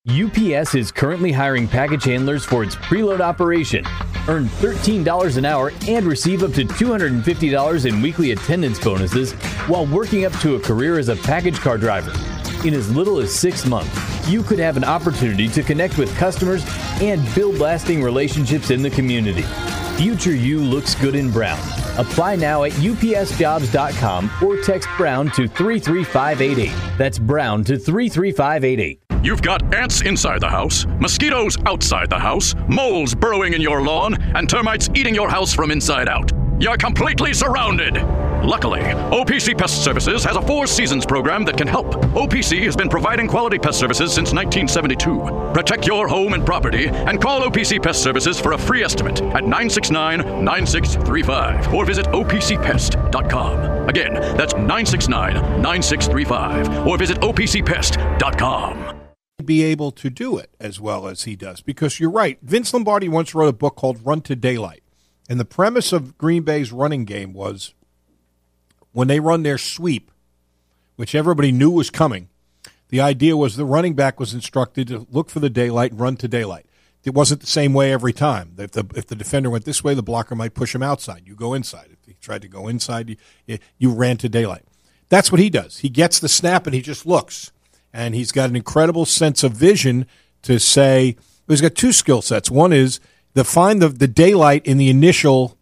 UPS is currently hiring package handlers for its preload operation. Earn $13 an hour and receive up to $250 in weekly attendance bonuses while working up to a career as a package car driver. In as little as 6 months, you could have an opportunity to connect with customers and build lasting relationships in the community. Future you looks good in brown. Apply now at upsjobs.com or text Brown to 33588. That's Brown to 33588. You've got ants inside the house, mosquitoes outside the house, moles burrowing in your lawn, and termites eating your house from inside out. You're completely surrounded. Luckily, OPC Pest Services has a 4 seasons program that can help. OPC has been providing quality pest services since 1972. Protect your home and property and call OPC Pest Services for a free estimate at 969-9635 or visit opcpest.com. Again, that's 969-9635 or visit opcpest.com. Be able to do it as well as he does, because you're right. Vince Lombardi once wrote a book called Run to Daylight, and the premise of Green Bay's running game was when they run their sweep, which everybody knew was coming, the idea was the running back was instructed to look for the daylight and run to daylight. It wasn't the same way every time. If the defender went this way, the blocker might push him outside. You go inside. If he tried to go inside, you ran to daylight. That's what he does. He gets the snap and he just looks. And he's got an incredible sense of vision to say, he's got 2 skill sets. One is find the daylight in the initial,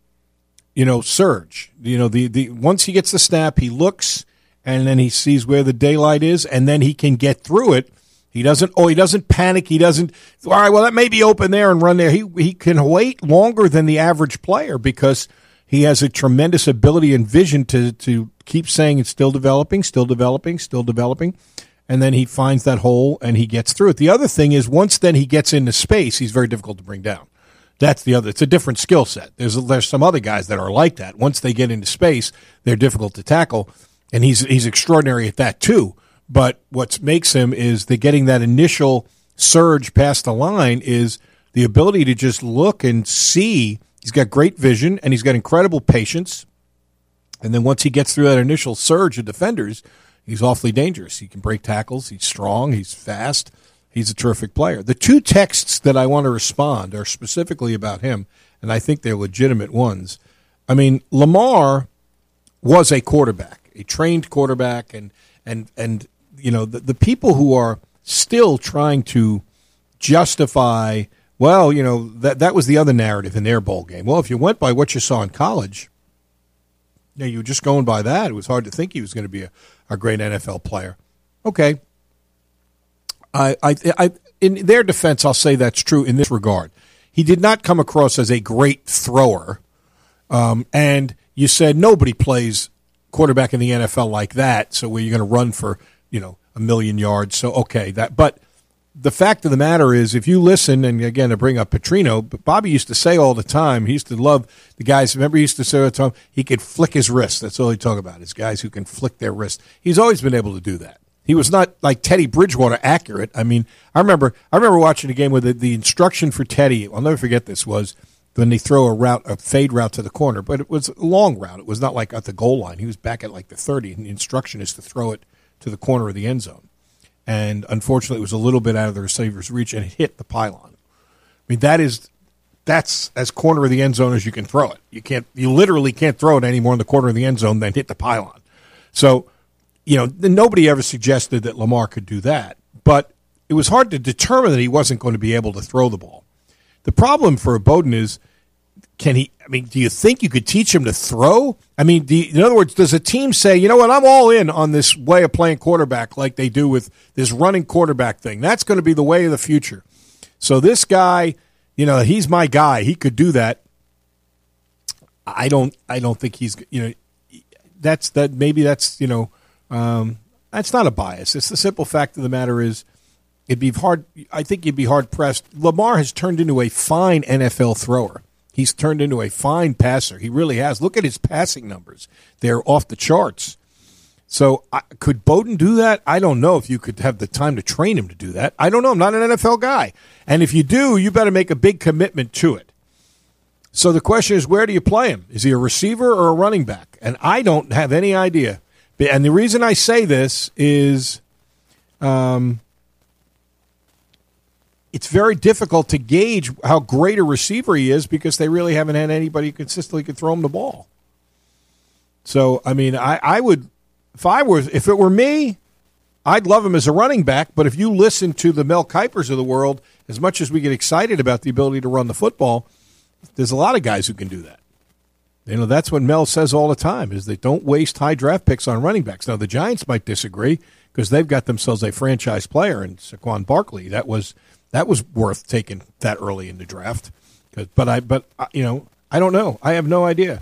surge. Once he gets the snap, he looks and then he sees where the daylight is, and then he can get through it. He doesn't panic. He doesn't, all right, well, that may be open there and run there. He can wait longer than the average player because he has a tremendous ability and vision to keep saying it's still developing, still developing, still developing. And then he finds that hole and he gets through it. The other thing is once then he gets into space, he's very difficult to bring down. That's the other. It's a different skill set. There's some other guys that are like that. Once they get into space, they're difficult to tackle, and he's extraordinary at that too. But what makes him is getting that initial surge past the line is the ability to just look and see. He's got great vision and he's got incredible patience. And then once he gets through that initial surge of defenders, he's awfully dangerous. He can break tackles. He's strong. He's fast. He's a terrific player. The 2 texts that I want to respond are specifically about him, and I think they're legitimate ones. I mean, Lamar was a quarterback, a trained quarterback, and the people who are still trying to justify, well, that was the other narrative in their bowl game. Well, if you went by what you saw in college, you were just going by that. It was hard to think he was going to be a great NFL player. Okay. I in their defense, I'll say that's true in this regard. He did not come across as a great thrower. And you said nobody plays quarterback in the NFL like that, so where you're going to run for, 1 million yards. So, okay, but the fact of the matter is, if you listen, and again, to bring up Petrino, but Bobby used to say all the time, he used to love the guys, remember he used to say all the time, he could flick his wrist. That's all he talk about, is guys who can flick their wrist. He's always been able to do that. He was not like Teddy Bridgewater accurate. I mean, I remember watching a game where the instruction for Teddy, I'll never forget this, was when they throw a fade route to the corner, but it was a long route. It was not like at the goal line. He was back at like the 30, and the instruction is to throw it to the corner of the end zone. And unfortunately, it was a little bit out of the receiver's reach, and it hit the pylon. I mean, that's as corner of the end zone as you can throw it. You literally can't throw it any more in the corner of the end zone than hit the pylon. So, nobody ever suggested that Lamar could do that, but it was hard to determine that he wasn't going to be able to throw the ball. The problem for Bowden is, do you think you could teach him to throw? I mean, in other words, does a team say, you know what, I'm all in on this way of playing quarterback like they do with this running quarterback thing. That's going to be the way of the future. So this guy, he's my guy. He could do that. I don't think he's, that's not a bias. It's the simple fact of the matter is, I think you'd be hard pressed. Lamar has turned into a fine NFL thrower. He's turned into a fine passer. He really has. Look at his passing numbers. They're off the charts. So could Bowden do that? I don't know if you could have the time to train him to do that. I don't know. I'm not an NFL guy. And if you do, you better make a big commitment to it. So the question is, where do you play him? Is he a receiver or a running back? And I don't have any idea. And the reason I say this is it's very difficult to gauge how great a receiver he is because they really haven't had anybody who consistently could throw him the ball. So, I mean, I would, if it were me, I'd love him as a running back. But if you listen to the Mel Kipers of the world, as much as we get excited about the ability to run the football, there's a lot of guys who can do that. You know, that's what Mel says all the time, is they don't waste high draft picks on running backs. Now, the Giants might disagree because they've got themselves a franchise player in Saquon Barkley. That was worth taking that early in the draft. But I don't know. I have no idea.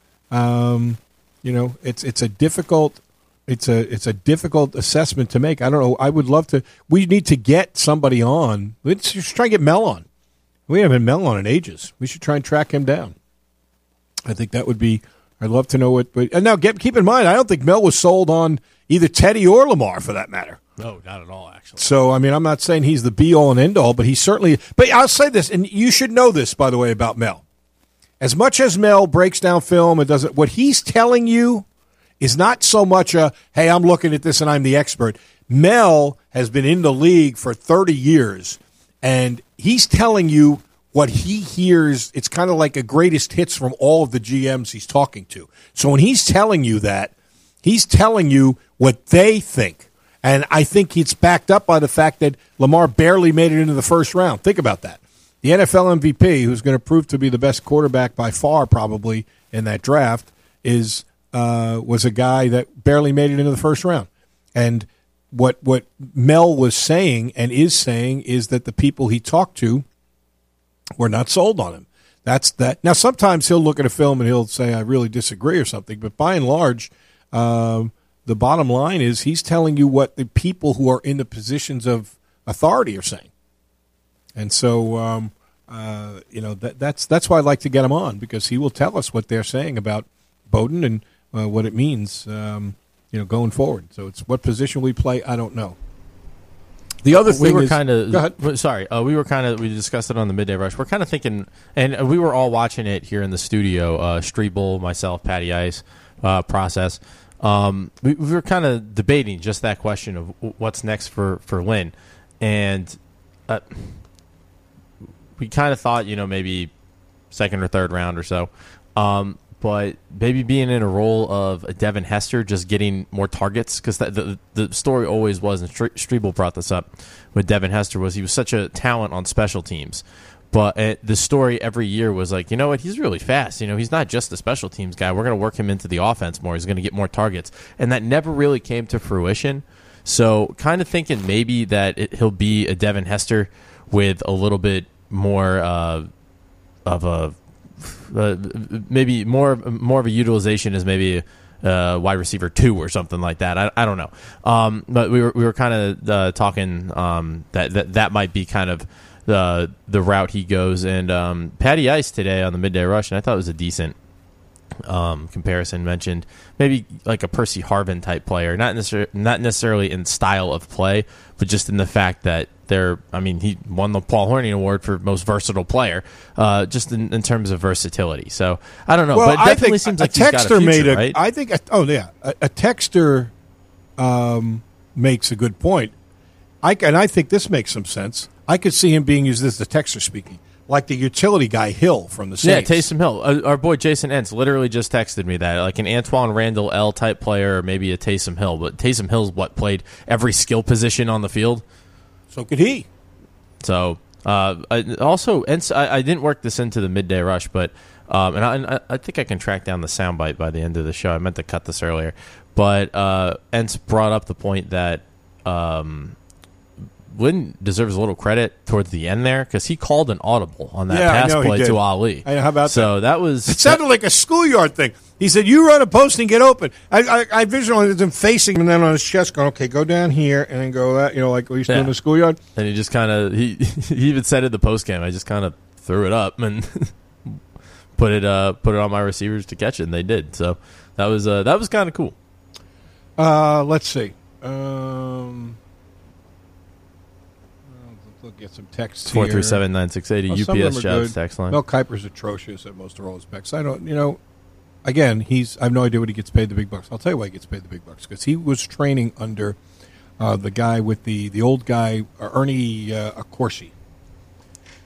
It's a difficult assessment to make. I don't know. I would love to. We need to get somebody on. Let's just try and get Mel on. We haven't Mel on in ages. We should try and track him down. I think that would be. I'd love to know what. And now, keep in mind, I don't think Mel was sold on either Teddy or Lamar, for that matter. No, not at all, actually. So, I mean, I'm not saying he's the be-all and end-all, but he's certainly. But I'll say this, and you should know this, by the way, about Mel. As much as Mel breaks down film and doesn't, what he's telling you is not so much a, hey, I'm looking at this and I'm the expert. Mel has been in the league for 30 years, and he's telling you what he hears. It's kind of like a greatest hits from all of the GMs he's talking to. So when he's telling you that, he's telling you what they think. And I think it's backed up by the fact that Lamar barely made it into the first round. Think about that. The NFL MVP, who's going to prove to be the best quarterback by far probably in that draft, was a guy that barely made it into the first round. And what Mel was saying and is saying is that the people he talked to were not sold on him. That's that. Now, sometimes he'll look at a film and he'll say, I really disagree or something. But by and large, the bottom line is he's telling you what the people who are in the positions of authority are saying. And so, that's why I like to get him on, because he will tell us what they're saying about Bowden and what it means, going forward. So it's what position we play, I don't know. The other thing we is, we discussed it on the Midday Rush. We're kind of thinking, and we were all watching it here in the studio, Strebel, myself, Patty Ice, process. We were kind of debating just that question of what's next for Lynn. And we kind of thought, maybe second or third round or so. But maybe being in a role of a Devin Hester, just getting more targets, because the story always was, and Strebel brought this up with Devin Hester, was he was such a talent on special teams. But the story every year was like, you know what, he's really fast. He's not just a special teams guy. We're going to work him into the offense more. He's going to get more targets. And that never really came to fruition. So kind of thinking maybe that he'll be a Devin Hester with a little bit more of a maybe more of a utilization as maybe wide receiver 2 or something like that. I don't know. But we were kind of talking that might be kind of the route he goes. And Patty Ice today on the Midday Rush, and I thought it was a decent comparison, mentioned maybe like a Percy Harvin type player, not necessarily in style of play, but just in the fact that he won the Paul Hornung Award for most versatile player, just in terms of versatility. So I don't know, but it definitely seems like he's got a future, right? I think, a texter makes a good point. I think this makes some sense. I could see him being used as the texter speaking, like the utility guy Hill from the Saints. Yeah, Taysom Hill. Our boy Jason Entz literally just texted me that, like an Antoine Randall L type player, or maybe a Taysom Hill. But Taysom Hill's played every skill position on the field. So could he. So I didn't work this into the Midday Rush, but I think I can track down the soundbite by the end of the show. I meant to cut this earlier, but Entz brought up the point that Lynn deserves a little credit towards the end there, because he called an audible on that pass play to Ali. How about so that? It sounded like a schoolyard thing. He said, "You run a post and get open." I visualized him facing him and then on his chest going, "Okay, go down here and then go that," like we used to do in the schoolyard. And he just kind of he even said at the post game, I just kind of threw it up and put it on my receivers to catch it, and they did. So that was kind of cool. Let's see. We'll get some texts 437-9680 UPS Jobs text line. Mel Kiper's atrocious at most of all his specs. I don't, again, I have no idea what he gets paid the big bucks. I'll tell you why he gets paid the big bucks, because he was training under the guy with the old guy, Ernie Accorsi.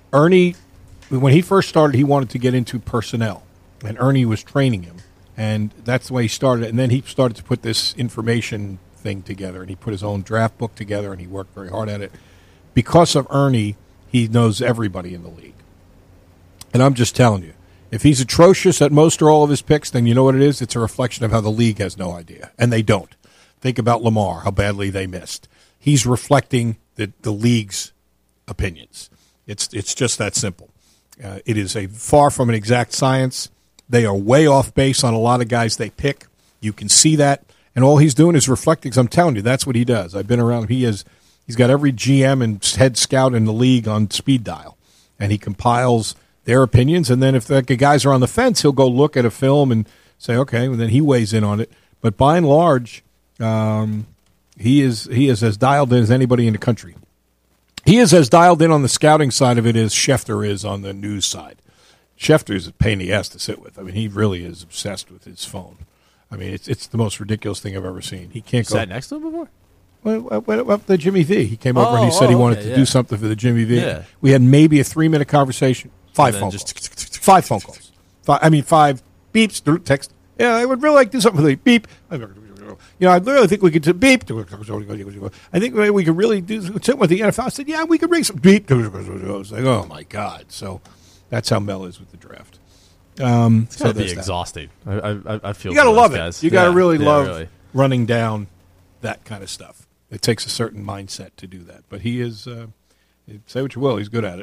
Ernie, when he first started, he wanted to get into personnel, and Ernie was training him, and that's the way he started. And then he started to put this information thing together, and he put his own draft book together, and he worked very hard at it. Because of Ernie, he knows everybody in the league. And I'm just telling you, if he's atrocious at most or all of his picks, then you know what it is? It's a reflection of how the league has no idea, and they don't. Think about Lamar, how badly they missed. He's reflecting the league's opinions. It's just that simple. It is far from an exact science. They are way off base on a lot of guys they pick. You can see that. And all he's doing is reflecting. 'Cause I'm telling you, that's what he does. I've been around him. He's got every GM and head scout in the league on speed dial. And he compiles their opinions. And then if the guys are on the fence, he'll go look at a film and say, okay, and then he weighs in on it. But by and large, he is as dialed in as anybody in the country. He is as dialed in on the scouting side of it as Schefter is on the news side. Schefter is a pain in the ass to sit with. I mean, he really is obsessed with his phone. I mean, it's the most ridiculous thing I've ever seen. He can't go. Sat next to him before? Well, the Jimmy V. He came over and he said he wanted to do something for the Jimmy V. Yeah. We had maybe a 3-minute conversation. 5 phone calls. 5 phone calls. 5 beeps, text. Yeah, I would really like to do something for the beep. You know, I really think we could do beep. I think we could really do something with the NFL. I said, yeah, we could bring some beep. I was like, oh, my God. So that's how Mel is with the draft. It's got to be exhausting. I feel you got to love guys. it. You got to really love running down that kind of stuff. It takes a certain mindset to do that. But he is, say what you will, he's good at it.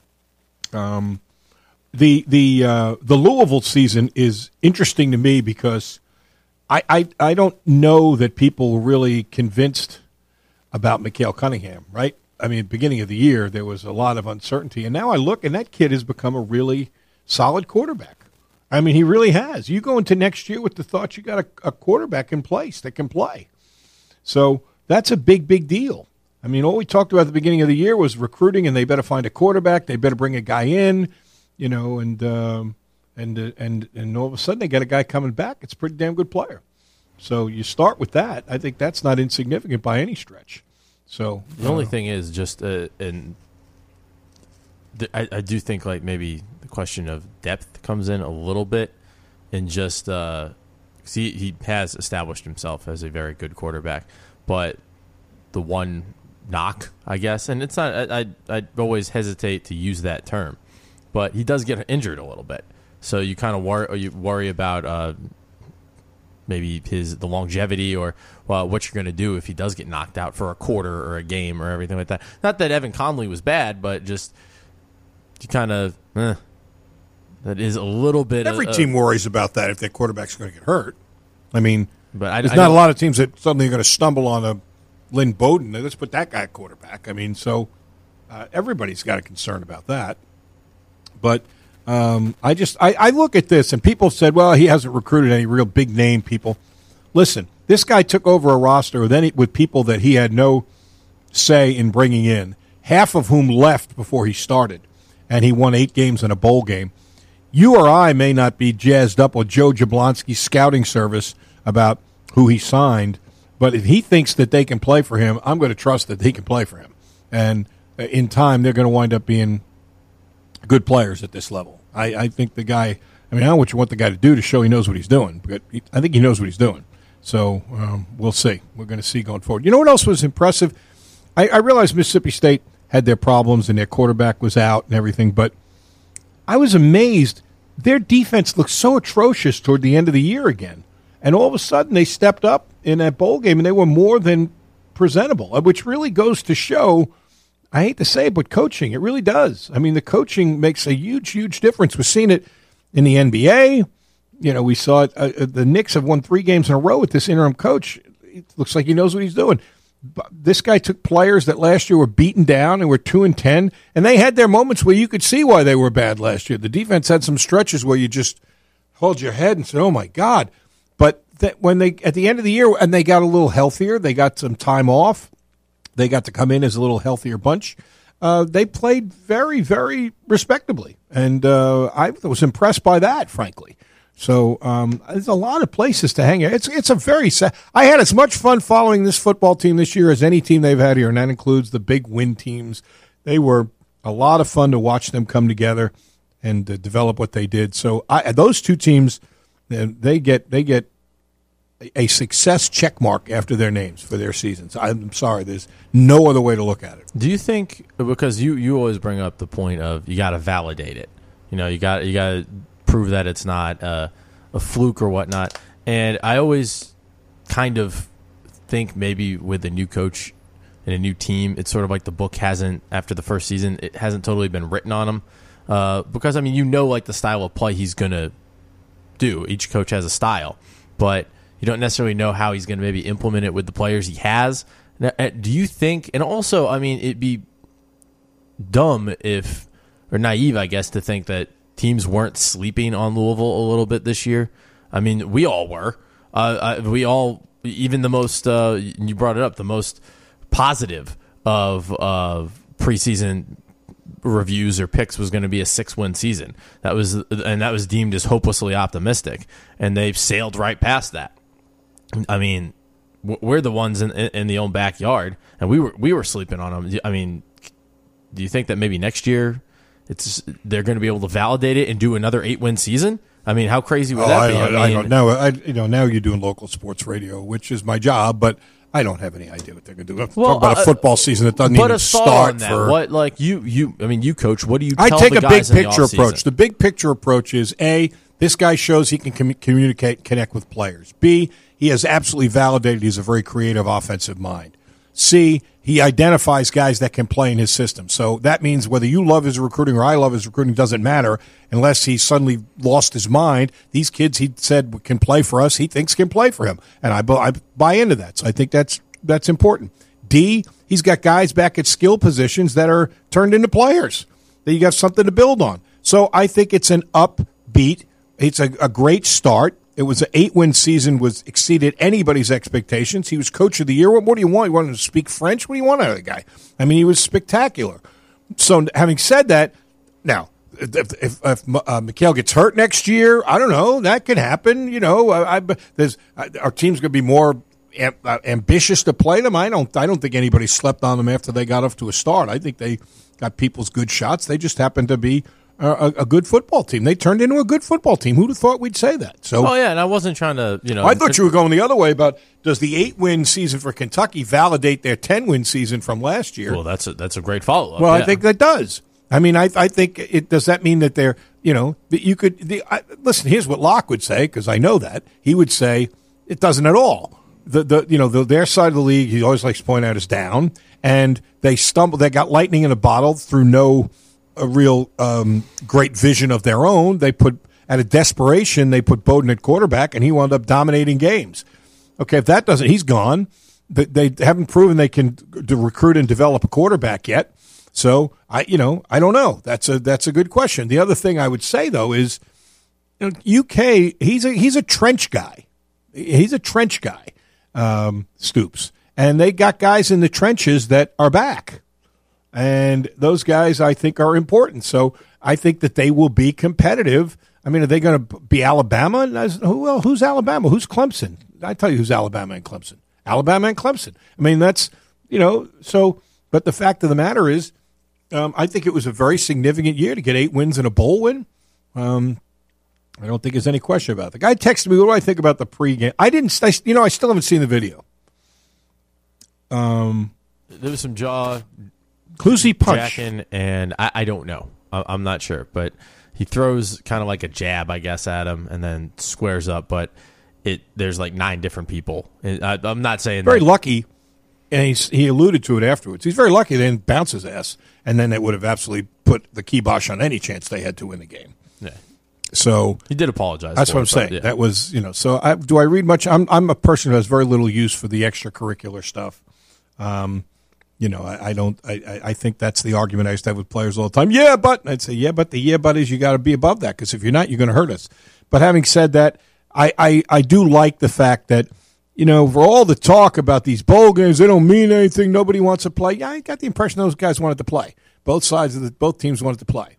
The Louisville season is interesting to me because I don't know that people were really convinced about Mikael Cunningham, right? I mean, at the beginning of the year, there was a lot of uncertainty. And now I look, and that kid has become a really solid quarterback. I mean, he really has. You go into next year with the thought you got a quarterback in place that can play. So that's a big, big deal. I mean, all we talked about at the beginning of the year was recruiting, and they better find a quarterback. They better bring a guy in, you know, and all of a sudden they got a guy coming back. It's a pretty damn good player. So you start with that. I think that's not insignificant by any stretch. So the only thing is just, I do think like maybe the question of depth comes in a little bit, and just he has established himself as a very good quarterback, but the one knock, I guess, and it's not. I always hesitate to use that term, but he does get injured a little bit, so you kind of worry about maybe the longevity or what you're going to do if he does get knocked out for a quarter or a game or everything like that. Not that Evan Conley was bad, but just you kind of that is a little bit. Every team worries about that if their quarterback's going to get hurt. I mean, but there's not a lot of teams that suddenly are going to stumble on a Lynn Bowden. Let's put that guy at quarterback. I mean, so everybody's got a concern about that. But I look at this, and people said, well, he hasn't recruited any real big name people. Listen, this guy took over a roster with people that he had no say in bringing in, half of whom left before he started, and he won 8 games in a bowl game. You or I may not be jazzed up with Joe Jablonski's scouting service about who he signed, but if he thinks that they can play for him, I'm going to trust that he can play for him. And in time, they're going to wind up being good players at this level. I think the guy, I mean, I don't know what you want the guy to do to show he knows what he's doing, but I think he knows what he's doing. So we'll see. We're going to see going forward. You know what else was impressive? I realized Mississippi State had their problems and their quarterback was out and everything, but I was amazed. Their defense looked so atrocious toward the end of the year again. And all of a sudden they stepped up in that bowl game and they were more than presentable, which really goes to show, I hate to say it, but coaching, it really does. I mean, the coaching makes a huge, huge difference. We've seen it in the NBA. You know, we saw it. The Knicks have won 3 games in a row with this interim coach. It looks like he knows what he's doing. But this guy took players that last year were beaten down and were 2-10, and they had their moments where you could see why they were bad last year. The defense had some stretches where you just hold your head and say, oh, my God. But when they at the end of the year, and they got a little healthier, they got some time off, they got to come in as a little healthier bunch, they played very, very respectably. And I was impressed by that, frankly. So there's a lot of places to hang out. It's a very I had as much fun following this football team this year as any team they've had here, and that includes the big win teams. They were a lot of fun to watch them come together and develop what they did. So those two teams, they get a success check mark after their names for their seasons. I'm sorry, there's no other way to look at it. Do you think, because you always bring up the point of you got to validate it, you got to prove that it's not a fluke or whatnot, and I always kind of think maybe with a new coach and a new team, it's sort of like the book hasn't, after the first season, it hasn't totally been written on him, because like the style of play he's going to do. Each coach has a style, but you don't necessarily know how he's going to maybe implement it with the players he has. Now, do you think, and also, it'd be dumb or naive, I guess, to think that teams weren't sleeping on Louisville a little bit this year. We all were. We all, even the most, you brought it up, the most positive of preseason reviews or picks was going to be a 6-win season. That was deemed as hopelessly optimistic, and they've sailed right past that. We're the ones in the own backyard, and we were sleeping on them. Do you think that maybe next year they're going to be able to validate it and do another 8-win season? How crazy would that be? I don't know. Now you're doing local sports radio, which is my job, but I don't have any idea what they're going to do. Talk about a football season that doesn't even start. What, you coach? What do you? Tell I take the a guys big in the picture offseason? approach. The big picture approach is this guy shows he can communicate, connect with players. B, he has absolutely validated he's a very creative offensive mind. C, he identifies guys that can play in his system. So that means whether you love his recruiting or I love his recruiting doesn't matter unless he suddenly lost his mind. These kids he said can play for us, he thinks can play for him. And I buy into that. So I think that's important. D, he's got guys back at skill positions that are turned into players, that you got something to build on. So I think it's an upbeat. It's a great start. It was an 8-win season, exceeded anybody's expectations. He was coach of the year. What do you want? You want him to speak French? What do you want out of the guy? He was spectacular. So having said that, now, if Mikhail gets hurt next year, I don't know. That could happen. Our team's going to be more ambitious to play them. I don't think anybody slept on them after they got off to a start. I think they got people's good shots. They just happened to be a good football team. They turned into a good football team. Who'd have thought we'd say that? So, and I wasn't trying to, I thought you were going the other way about does the 8-win season for Kentucky validate their 10-win season from last year? Well, that's a great follow-up. Well, I think that does. I think it does. That mean that they're, that you could listen. Here's what Locke would say, because I know that he would say it doesn't at all. Their side of the league, he always likes to point out, is down, and they stumbled. They got lightning in a bottle through no real great vision of their own. They put out of desperation. They put Bowden at quarterback, and he wound up dominating games. Okay, if that doesn't, he's gone. But they haven't proven they can recruit and develop a quarterback yet. So I don't know. That's a good question. The other thing I would say though is, UK. He's a trench guy. He's a trench guy. Stoops, and they got guys in the trenches that are back. And those guys, I think, are important. So I think that they will be competitive. Are they going to be Alabama? Who's Alabama? Who's Clemson? I tell you who's Alabama and Clemson. Alabama and Clemson. That's, so, but the fact of the matter is, I think it was a very significant year to get 8 wins and a bowl win. I don't think there's any question about it. The guy texted me, what do I think about the pregame? I still haven't seen the video. There was some who's he punch? Jacking, and I don't know. I'm not sure, but he throws kind of like a jab, I guess, at him, and then squares up. But there's like 9 different people. I'm not saying very lucky, and he alluded to it afterwards. He's very lucky. Then bounce his ass, and then it would have absolutely put the kibosh on any chance they had to win the game. Yeah. So he did apologize. That's what I'm saying. Yeah. That was So do I read much? I'm a person who has very little use for the extracurricular stuff. I don't. I think that's the argument I used to have with players all the time. Yeah, but I'd say the but is you got to be above that, because if you're not, you're going to hurt us. But having said that, I do like the fact that for all the talk about these bowl games, they don't mean anything. Nobody wants to play. Yeah, I got the impression those guys wanted to play. Both teams wanted to play.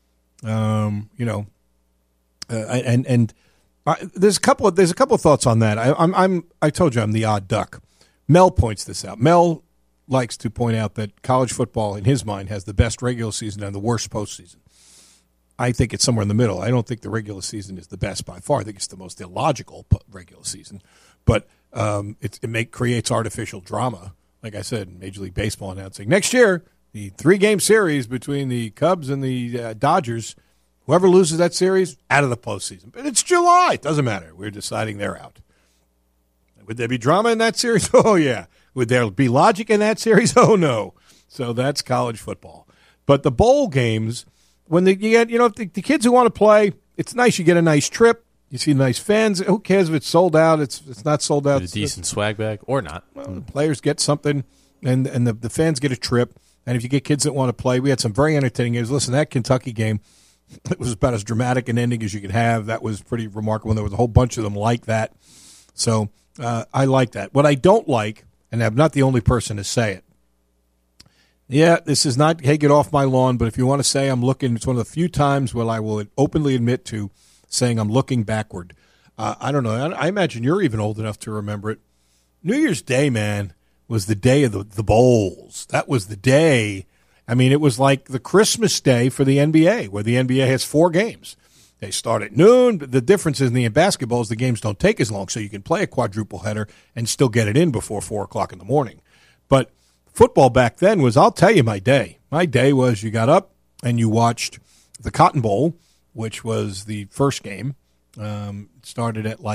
There's a couple of thoughts on that. I told you I'm the odd duck. Mel points this out. Mel likes to point out that college football, in his mind, has the best regular season and the worst postseason. I think it's somewhere in the middle. I don't think the regular season is the best by far. I think it's the most illogical regular season. But it creates artificial drama. Like I said, Major League Baseball announcing next year, the 3-game series between the Cubs and the Dodgers, whoever loses that series, out of the postseason. But it's July. It doesn't matter. We're deciding they're out. Would there be drama in that series? Oh, yeah. Would there be logic in that series? Oh, no. So that's college football. But the bowl games, when you get, the kids who want to play, it's nice. You get a nice trip. You see nice fans. Who cares if it's sold out? It's not sold out. A decent swag bag or not. Well, the players get something, and the fans get a trip. And if you get kids that want to play, we had some very entertaining games. Listen, that Kentucky game, it was about as dramatic an ending as you could have. That was pretty remarkable. And there was a whole bunch of them like that. So I like that. What I don't like, and I'm not the only person to say it, yeah, this is not, hey, get off my lawn, but if you want to say I'm looking, it's one of the few times where I will openly admit to saying I'm looking backward. I don't know. I imagine you're even old enough to remember it. New Year's Day, man, was the day of the bowls. That was the day. I mean, it was like the Christmas day for the NBA, where the NBA has 4 games. They start at noon. But the difference in the basketball is the games don't take as long, so you can play a quadruple header and still get it in before 4 o'clock in the morning. But football back then was, I'll tell you my day. My day was you got up and you watched the Cotton Bowl, which was the first game. It started at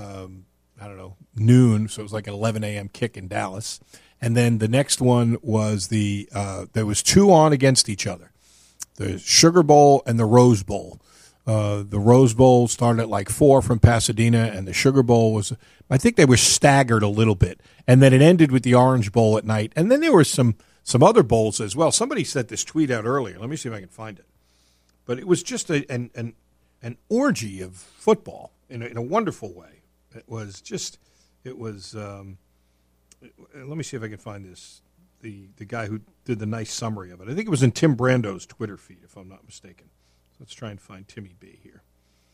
noon, so it was like an 11 a.m. kick in Dallas. And then the next one was there was 2 on against each other, the Sugar Bowl and the Rose Bowl. The Rose Bowl started at 4 from Pasadena, and the Sugar Bowl was, I think they were staggered a little bit. And then it ended with the Orange Bowl at night. And then there were some other bowls as well. Somebody sent this tweet out earlier. Let me see if I can find it. But it was just an orgy of football in a wonderful way. It was let me see if I can find this. The guy who did the nice summary of it. I think it was in Tim Brando's Twitter feed, if I'm not mistaken. So let's try and find Timmy B here.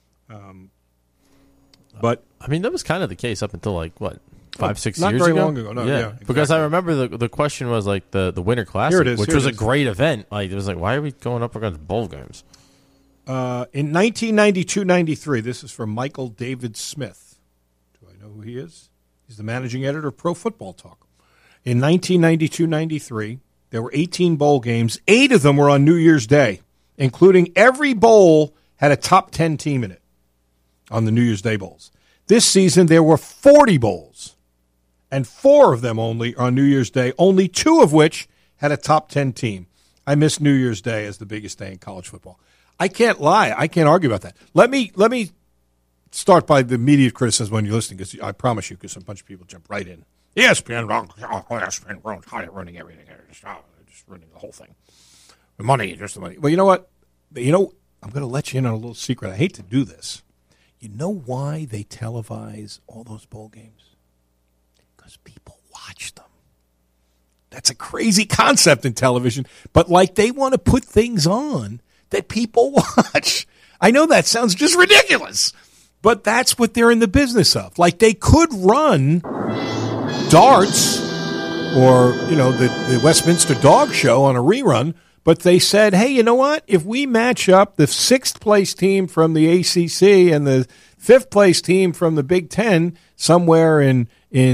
But I mean, that was kind of the case up until 5-6 years ago. Not very long ago. No, yeah exactly. Because I remember the question was the Winter Classic, here it is, which was a great event. It was why are we going up against bowl games? In 1992-93, this is from Michael David Smith. Do I know who he is? He's the managing editor of Pro Football Talk. In 1992-93, there were 18 bowl games. 8 of them were on New Year's Day, including every bowl had a top 10 team in it on the New Year's Day bowls. This season, there were 40 bowls, and 4 of them only on New Year's Day, only 2 of which had a top 10 team. I miss New Year's Day as the biggest day in college football. I can't lie. I can't argue about that. Let me start by the immediate criticism when you're listening, because I promise you, because a bunch of people jump right in. ESPN running everything. Just running the whole thing. The money, just the money. Well, you know what? I'm going to let you in on a little secret. I hate to do this. You know why they televise all those bowl games? Because people watch them. That's a crazy concept in television, but they want to put things on that people watch. I know that sounds just ridiculous, but that's what they're in the business of. They could run darts or, the Westminster Dog Show on a rerun, but they said, hey, you know what? If we match up the 6th place team from the ACC and the 5th place team from the Big Ten somewhere in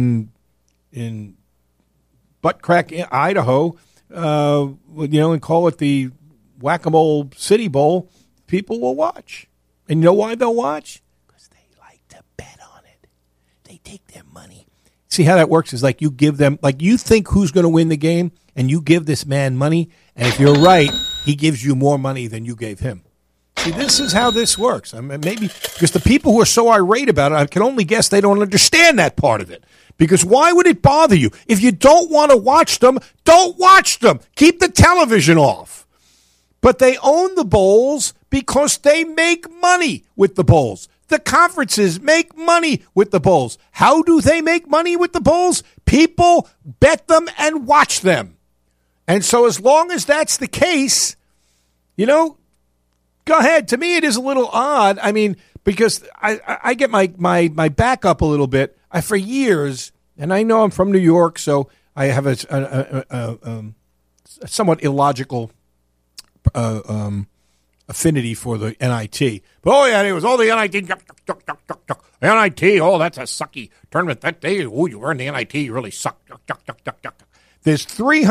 Butt Crack, Idaho, and call it the Whack-A-Mole City Bowl, people will watch. And you know why they'll watch? Because they like to bet on it. They take their money. See how that works is you give them, you think who's going to win the game, and you give this man money, and if you're right, he gives you more money than you gave him. See, this is how this works. I mean, maybe because the people who are so irate about it, I can only guess they don't understand that part of it. Because why would it bother you? If you don't want to watch them, don't watch them. Keep the television off. But they own the bowls because they make money with the bowls. The conferences make money with the bowls. How do they make money with the bowls? People bet them and watch them. And so as long as that's the case, go ahead. To me, it is a little odd. I mean, because I get my back up a little bit. For years, and I know I'm from New York, so I have a somewhat illogical affinity for the NIT. But, oh, yeah, it was all the NIT. NIT, oh, that's a sucky tournament. That day, oh, you earned the NIT, you really suck. There's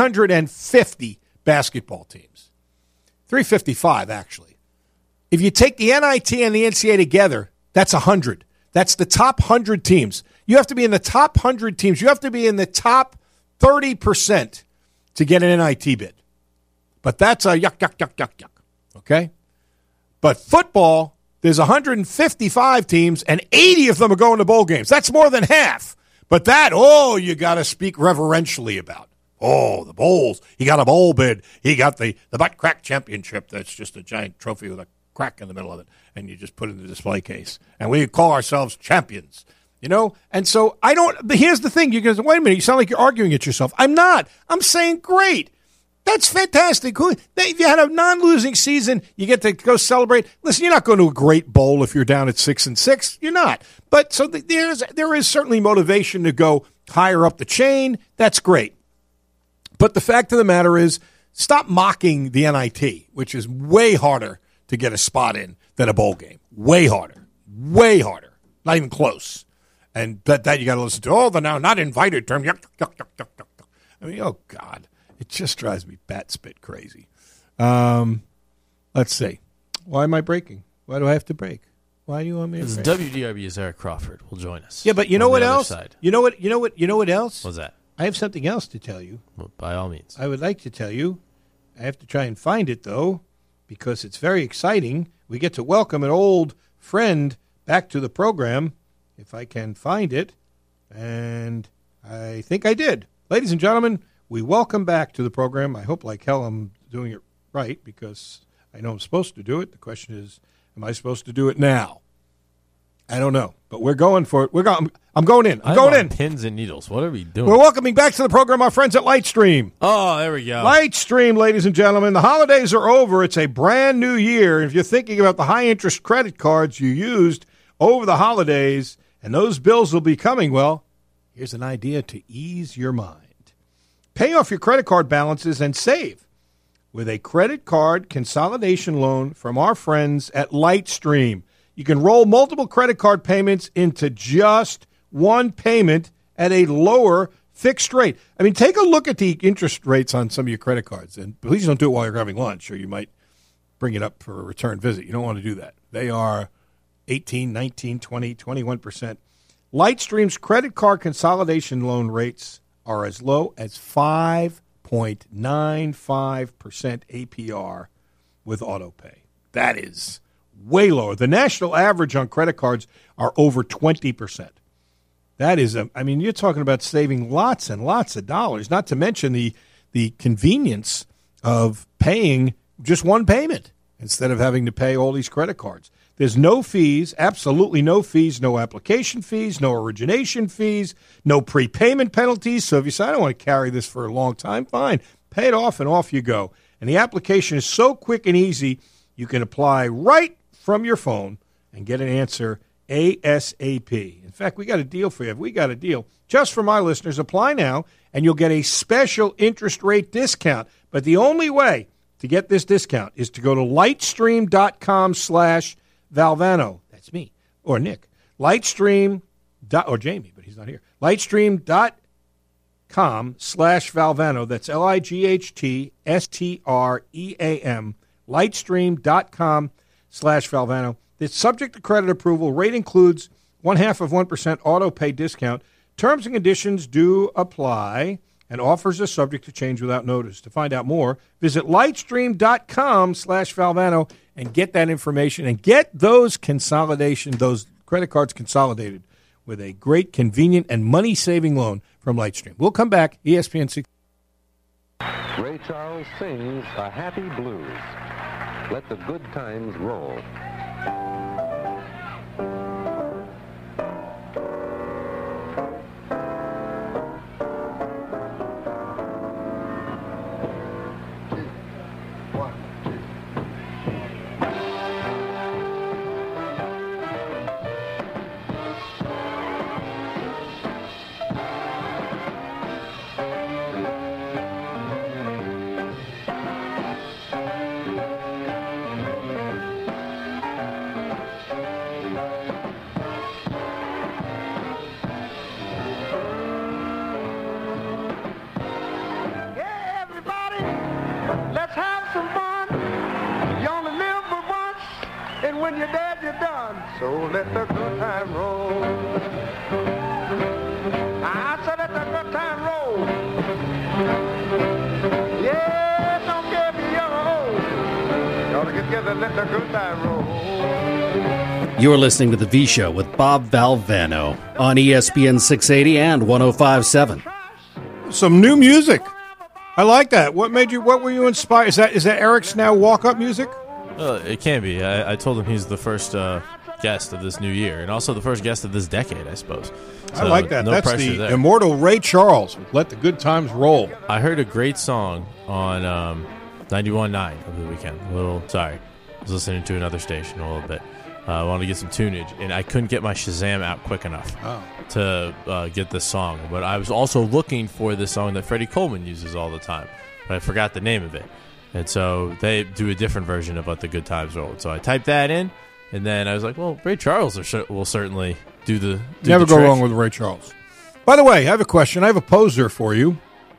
350 basketball teams. 355, actually. If you take the NIT and the NCAA together, that's 100. That's the top 100 teams. You have to be in the top 100 teams. You have to be in the top 30% to get an NIT bid. But that's a yuck. Okay? But football, there's 155 teams, and 80 of them are going to bowl games. That's more than half. But that, you got to speak reverentially about. Oh, the bowls. He got a bowl bid. He got the butt crack championship. That's just a giant trophy with a crack in the middle of it, and you just put it in the display case. And we call ourselves champions. You know? And so but here's the thing. You go, wait a minute, you sound like you're arguing at yourself. I'm not. I'm saying great. That's fantastic. If you had a non-losing season, you get to go celebrate. Listen, you're not going to a great bowl if you're down at 6-6. You're not. But so there is certainly motivation to go higher up the chain. That's great. But the fact of the matter is, stop mocking the NIT, which is way harder to get a spot in than a bowl game. Way harder. Way harder. Not even close. And that you got to listen to. The now not invited term. Yuck. I mean, oh, God. It just drives me bat spit crazy. Let's see. Why am I breaking? Why do I have to break? Why do you want me to break? WDRB's Eric Crawford will join us. Yeah, but you know what else? You know what else? What's that? I have something else to tell you. Well, by all means. I would like to tell you. I have to try and find it, though, because it's very exciting. We get to welcome an old friend back to the program, if I can find it. And I think I did. Ladies and gentlemen, we welcome back to the program. I hope like hell I'm doing it right because I know I'm supposed to do it. The question is, am I supposed to do it now? I don't know, but we're going for it. I'm going in. I'm going in. Pins and needles. What are we doing? We're welcoming back to the program our friends at Lightstream. Oh, there we go. Lightstream, ladies and gentlemen. The holidays are over. It's a brand new year. If you're thinking about the high-interest credit cards you used over the holidays and those bills will be coming, well, here's an idea to ease your mind. Pay off your credit card balances and save with a credit card consolidation loan from our friends at Lightstream. You can roll multiple credit card payments into just one payment at a lower fixed rate. I mean, take a look at the interest rates on some of your credit cards, and please don't do it while you're having lunch, or you might bring it up for a return visit. You don't want to do that. They are 18, 19, 20, 21%. Lightstream's credit card consolidation loan rates are as low as 5.95% APR with AutoPay. That is way lower. The national average on credit cards are over 20%. That is, you're talking about saving lots and lots of dollars, not to mention the convenience of paying just one payment instead of having to pay all these credit cards. There's no fees, absolutely no fees, no application fees, no origination fees, no prepayment penalties. So if you say, I don't want to carry this for a long time, fine. Pay it off and off you go. And the application is so quick and easy, you can apply right from your phone and get an answer ASAP. In fact, we got a deal for you. We got a deal. Just for my listeners, apply now, and you'll get a special interest rate discount. But the only way to get this discount is to go to lightstream.com/Valvano. That's me. Or Nick. Lightstream. Or Jamie, but he's not here. Lightstream.com/Valvano. That's LIGHTSTREAM. Lightstream.com/Valvano. It's subject to credit approval. Rate includes 0.5% auto pay discount. Terms and conditions do apply, and offers are subject to change without notice. To find out more, visit lightstream.com/Valvano and get that information and get those credit cards consolidated with a great, convenient, and money-saving loan from Lightstream. We'll come back. ESPN 6. Ray Charles sings a happy blues. Let the good times roll. when you're dead, you're done. So let the good time roll. I said let the good time roll. Yeah, don't care if you're young or old. Y'all get together and let the good time roll. You're listening to The V Show with Bob Valvano on ESPN 680 and 105.7. Some new music. I like that. What were you inspired? Is that Eric's now walk-up music? It can be. I told him he's the first guest of this new year, and also the first guest of this decade, I suppose. So I like that. No That's pressure the there. immortal Ray Charles with Let the Good Times Roll. I heard a great song on 91.9 over the weekend. I was listening to another station a little bit. I wanted to get some tunage, and I couldn't get my Shazam out quick enough to get this song. But I was also looking for this song that Freddie Coleman uses all the time, but I forgot the name of it. And so they do a different version of Let the Good Times Roll. So I typed that in, and then I was like, well, Ray Charles will certainly do the Never go trick. wrong with Ray Charles. By the way, I have a question. I have a poser for you.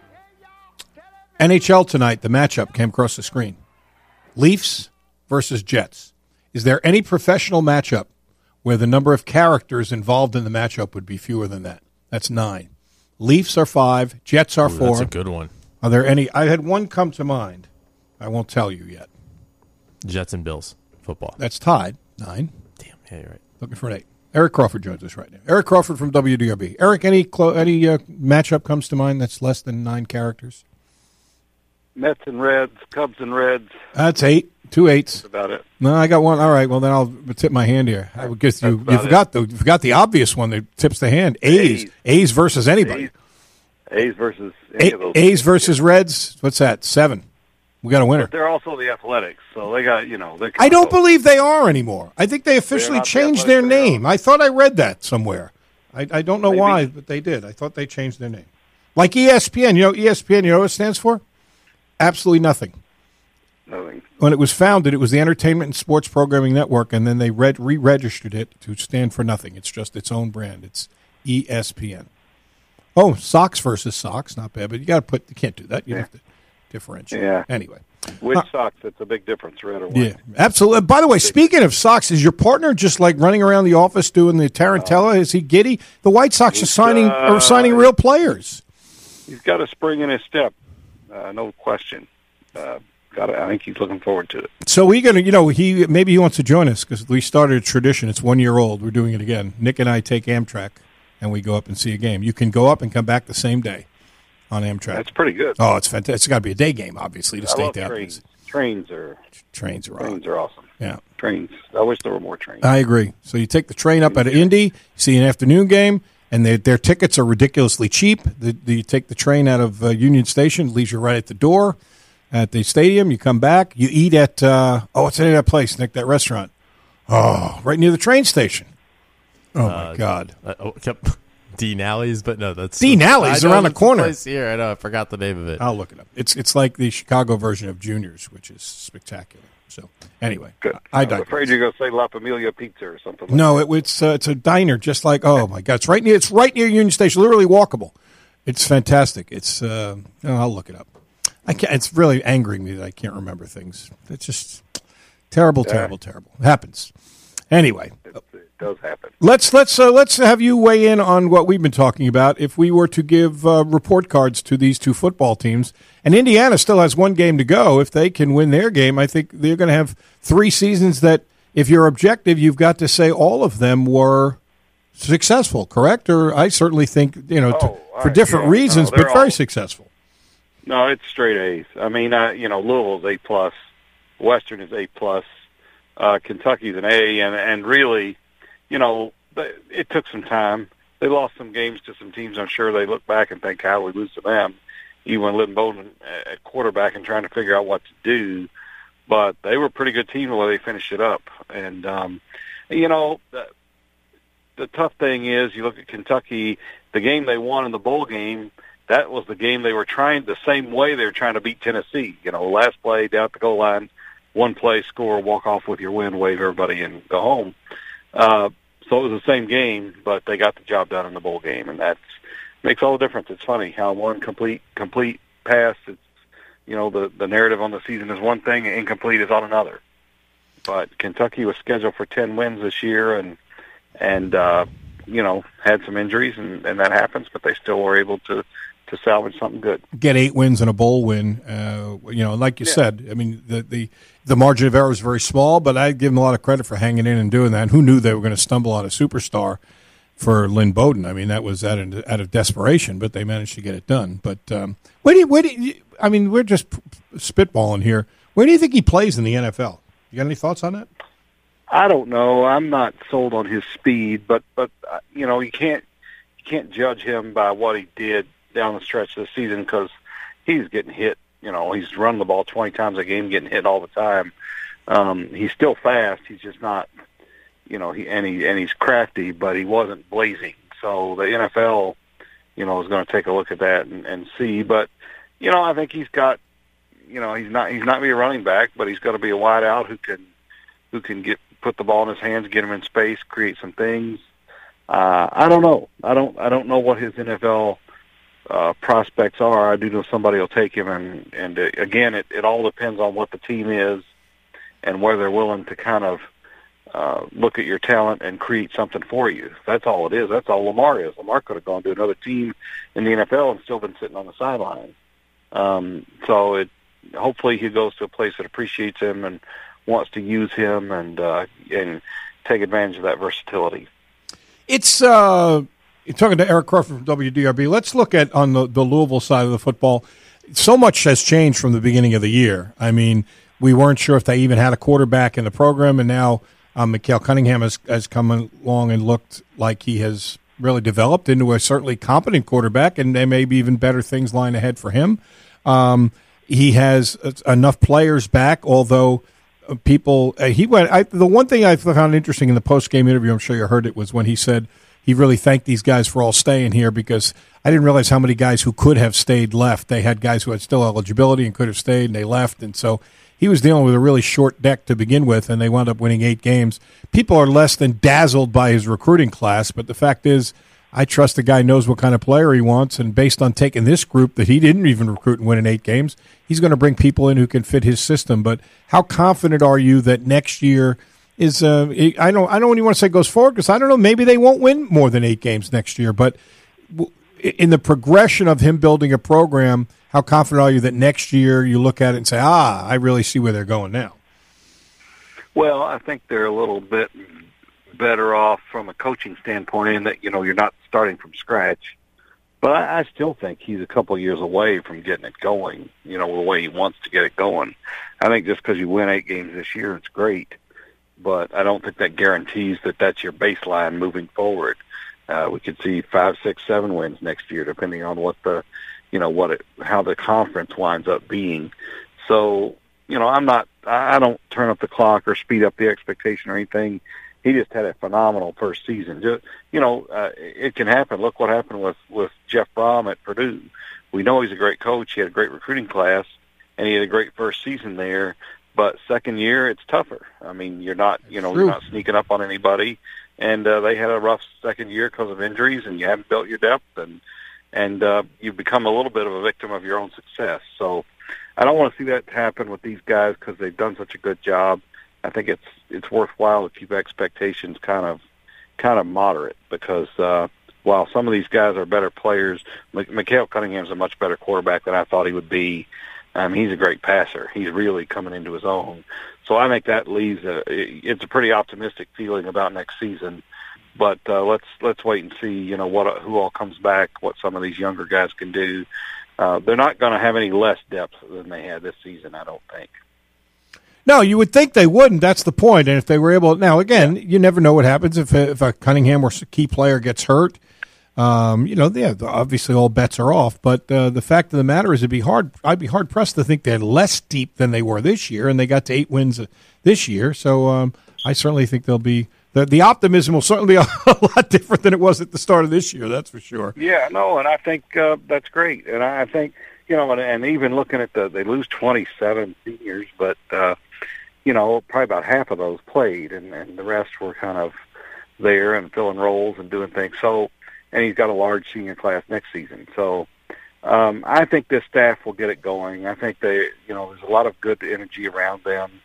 NHL tonight, the matchup came across the screen. Leafs versus Jets. Is there any professional matchup where the number of characters involved in the matchup would be fewer than that? That's 9. Leafs are 5. Jets are 4. That's a good one. Are there any? I had one come to mind. I won't tell you yet. Jets and Bills football. That's tied. 9. Damn, yeah, you're right. Looking for an 8. Eric Crawford joins us right now. Eric Crawford from WDRB. Eric, any matchup comes to mind that's less than 9 characters? Mets and Reds, Cubs and Reds. That's 8. 2 8s. That's about it. No, I got one. All right, well then I'll tip my hand here. I would guess you forgot the obvious one that tips the hand. A's versus anybody. A's versus any of those. A's versus Reds. What's that? 7. We got a winner. But they're also the Athletics, so they got I don't believe they are anymore. I think they officially changed their name. I thought I read that somewhere. I don't know why, but they did. I thought they changed their name. Like ESPN. ESPN, you know what it stands for? Absolutely nothing. Nothing. When it was founded, it was the Entertainment and Sports Programming Network, and then they re-registered it to stand for nothing. It's just its own brand. It's ESPN. Oh, Sox versus Sox, not bad, but you can't do that. You have to differentiate. Yeah. Anyway. Which Sox? It's a big difference, red or white. Yeah, absolutely. By the way, speaking of Sox, is your partner just like running around the office doing the Tarantella? Is he giddy? The White Sox are signing real players. He's got a spring in his step, no question. I think he's looking forward to it. So we're gonna, maybe he wants to join us because we started a tradition. It's 1 year old. We're doing it again. Nick and I take Amtrak and we go up and see a game. You can go up and come back the same day on Amtrak. That's pretty good. Oh, it's fantastic. It's got to be a day game, obviously, to stay down. Trains. Trains are awesome. Yeah, trains. I wish there were more trains. I agree. So you take the train up at Indy, you see an afternoon game, and their tickets are ridiculously cheap. You take the train out of Union Station, leaves you right at the door. At the stadium, you come back, you eat at, what's the name of that place, Nick, that restaurant? Oh, right near the train station. Oh, my God. Dean Alley's, but no, that's... Dean Alley's around the corner. Place here. I know, I forgot the name of it. I'll look it up. It's like the Chicago version of Junior's, which is spectacular. So, anyway, good. I digress. I'm afraid you're going to say La Familia Pizza or something like no, that. it's a diner just like, oh, my God. It's right near Union Station, literally walkable. It's fantastic. It's I'll look it up. It's really angering me that I can't remember things. It's just terrible. It happens. Anyway, it does happen. Let's have you weigh in on what we've been talking about. If we were to give report cards to these two football teams, and Indiana still has one game to go. If they can win their game, I think they're going to have 3 seasons that, if you're objective, you've got to say all of them were successful. Correct? Or I certainly think for different reasons, but very successful. No, it's straight A's. I mean, Louisville's A+, Western is A+, Kentucky's an A, and really, it took some time. They lost some games to some teams. I'm sure they look back and think, how we lose to them? Even when Lynn Bowden at quarterback and trying to figure out what to do. But they were a pretty good team the way they finished it up. And, the tough thing is, you look at Kentucky, the game they won in the bowl game, that was the game they were trying, the same way they were trying to beat Tennessee. Last play, down at the goal line, one play, score, walk off with your win, wave everybody, and go home. So it was the same game, but they got the job done in the bowl game, and that makes all the difference. It's funny how one complete pass, it's, the narrative on the season is one thing, and incomplete is on another. But Kentucky was scheduled for 10 wins this year, and had some injuries, and that happens. But they still were able to salvage something good. Get 8 wins and a bowl win. Like you said, I mean, the margin of error is very small, but I give them a lot of credit for hanging in and doing that. And who knew they were going to stumble on a superstar for Lynn Bowden? I mean, that was out of desperation, but they managed to get it done. But where do you, I mean, we're just spitballing here. Where do you think he plays in the NFL? You got any thoughts on that? I don't know. I'm not sold on his speed, but you can't judge him by what he did down the stretch of the season because he's getting hit. He's running the ball 20 times a game, getting hit all the time. He's still fast. He's just not, he's crafty, but he wasn't blazing. So the NFL, is going to take a look at that and see. But, I think he's got, he's not be a running back, but he's going to be a wide out who can put the ball in his hands, get him in space, create some things. I don't know. I don't know what his NFL prospects are. I do know somebody will take him, and again, it all depends on what the team is and whether they're willing to kind of look at your talent and create something for you. That's all it is. That's all Lamar is. Lamar could have gone to another team in the NFL and still been sitting on the sideline. So hopefully he goes to a place that appreciates him and wants to use him and take advantage of that versatility. It's you're talking to Eric Crawford from WDRB. Let's look at on the Louisville side of the football. So much has changed from the beginning of the year. I mean, we weren't sure if they even had a quarterback in the program, and now Mikael Cunningham has come along and looked like he has really developed into a certainly competent quarterback, and there may be even better things lying ahead for him. He has enough players back, although the one thing I found interesting in the post-game interview, I'm sure you heard it, was when he said he really thanked these guys for all staying here because I didn't realize how many guys who could have stayed left. They had guys who had still eligibility and could have stayed, and they left. And so he was dealing with a really short deck to begin with, and they wound up winning 8 games. People are less than dazzled by his recruiting class, but the fact is I trust the guy knows what kind of player he wants, and based on taking this group that he didn't even recruit and win in 8 games, he's going to bring people in who can fit his system. But how confident are you that next year is I don't even want to say goes forward because I don't know, maybe they won't win more than 8 games next year, but in the progression of him building a program, how confident are you that next year you look at it and say, I really see where they're going now? Well, I think they're a little bit better off from a coaching standpoint in that, you're not starting from scratch. But I still think he's a couple of years away from getting it going, the way he wants to get it going. I think just because you win 8 games this year, it's great. But I don't think that guarantees that that's your baseline moving forward. We could see 5, 6, 7 wins next year, depending on what how the conference winds up being. So, I don't turn up the clock or speed up the expectation or anything. He just had a phenomenal first season. It can happen. Look what happened with Jeff Brom at Purdue. We know he's a great coach. He had a great recruiting class, and he had a great first season there. But second year, it's tougher. I mean, you're not sneaking up on anybody. And they had a rough second year because of injuries, and you haven't built your depth, and you've become a little bit of a victim of your own success. So I don't want to see that happen with these guys because they've done such a good job. I think it's worthwhile to keep expectations kind of moderate because while some of these guys are better players, Mikael Cunningham's a much better quarterback than I thought he would be. He's a great passer. He's really coming into his own. So I think that leaves it's a pretty optimistic feeling about next season. But let's wait and see, who all comes back, what some of these younger guys can do. They're not going to have any less depth than they had this season, I don't think. No, you would think they wouldn't. That's the point. And if they were able, now again, you never know what happens if a Cunningham or key player gets hurt. Obviously all bets are off. But the fact of the matter is, I'd be hard pressed to think they're less deep than they were this year, and they got to 8 wins this year. So I certainly think they'll be. The optimism will certainly be a lot different than it was at the start of this year. That's for sure. Yeah, no, and I think that's great. And I think and even looking at they lose 27 seniors, but probably about half of those played, and the rest were kind of there and filling roles and doing things. So, and he's got a large senior class next season. So, I think this staff will get it going. I think there's a lot of good energy around them.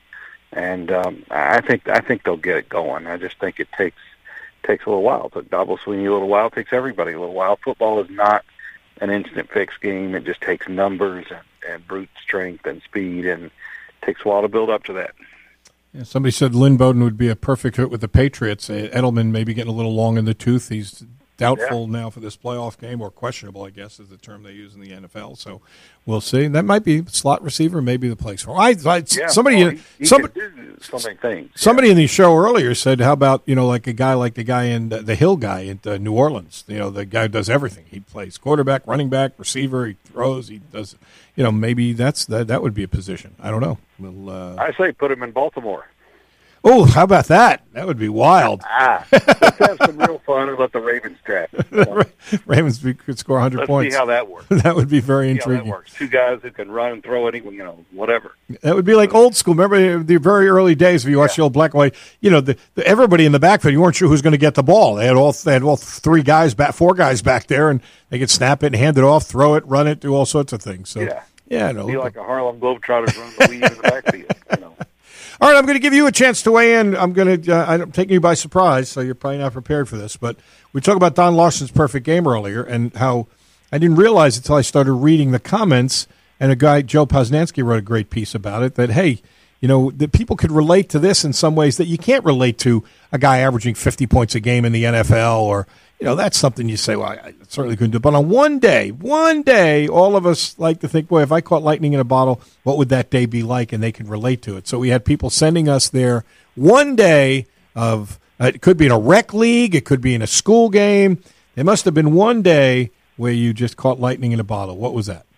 And I think they'll get it going. I just think it takes a little while. It took Dabo Swinney a little while. It takes everybody a little while. Football is not an instant fix game. It just takes numbers and brute strength and speed, and it takes a while to build up to that. Yeah, somebody said Lynn Bowden would be a perfect fit with the Patriots. Edelman may be getting a little long in the tooth. He's doubtful now for this playoff game, or questionable, I guess, is the term they use in the NFL. So we'll see. That might be slot receiver, maybe the place for. Somebody can do so many things. Somebody in the show earlier said, "How about like the guy in the Hill guy in New Orleans? The guy who does everything. He plays quarterback, running back, receiver. He throws. He does. Maybe that would be a position. I don't know. I say put him in Baltimore. Oh, how about that? That would be wild. Let's have some real fun and let the Ravens draft him. Ravens could score 100 points. Let's see how that works. That would be very intriguing. How that works. Two guys who can run and throw it, whatever. That would be like old school. Remember the very early days, if you watched the old black and white, everybody in the backfield, you weren't sure who's going to get the ball. They had all four guys back there, and they could snap it and hand it off, throw it, run it, do all sorts of things. So, be like a Harlem Globetrotters running the lead in the backfield. All right, I'm going to give you a chance to weigh in. I'm taking you by surprise, so you're probably not prepared for this. But we talked about Don Larsen's perfect game earlier, and how I didn't realize until I started reading the comments. And a guy, Joe Posnanski, wrote a great piece about it. That that people could relate to this in some ways that you can't relate to a guy averaging 50 points a game in the NFL, or that's something you say, well, I certainly couldn't do. But on one day, all of us like to think, boy, if I caught lightning in a bottle, what would that day be like? And they can relate to it. So we had people sending us their one day of, it could be in a rec league, it could be in a school game. There must have been one day where you just caught lightning in a bottle. What was that?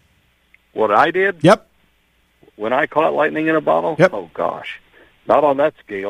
What I did? Yep. When I caught lightning in a bottle? Yep. Oh, gosh. Not on that scale.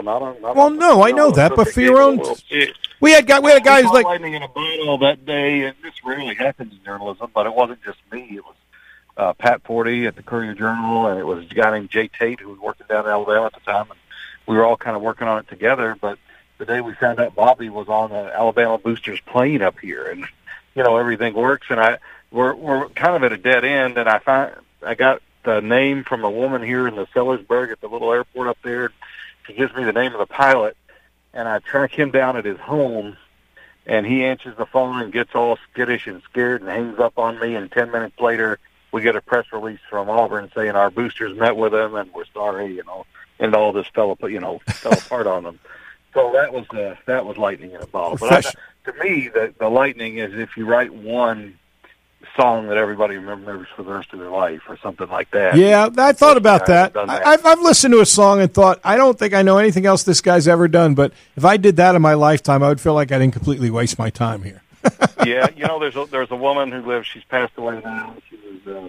I know that, but for your own... We had guys like lightning in a bottle that day, and this rarely happens in journalism, but it wasn't just me. It was Pat Forty at the Courier-Journal, and it was a guy named Jay Tate who was working down in Alabama at the time, and we were all kind of working on it together. But the day we found out Bobby was on the Alabama Boosters plane up here, and everything works, and we're kind of at a dead end, and I got the name from a woman here in the Sellersburg at the little airport up there. She gives me the name of the pilot, and I track him down at his home, and he answers the phone and gets all skittish and scared and hangs up on me, and 10 minutes later we get a press release from Auburn saying our boosters met with him and we're sorry, and all this fell apart on them. So that was lightning in a bottle. But to me, the lightning is if you write one song that everybody remembers for the rest of their life or something like that. Yeah, I thought about that. I've listened to a song and thought, I don't think I know anything else this guy's ever done, but if I did that in my lifetime, I would feel like I didn't completely waste my time here. Yeah, there's a woman who lives, she's passed away now. She was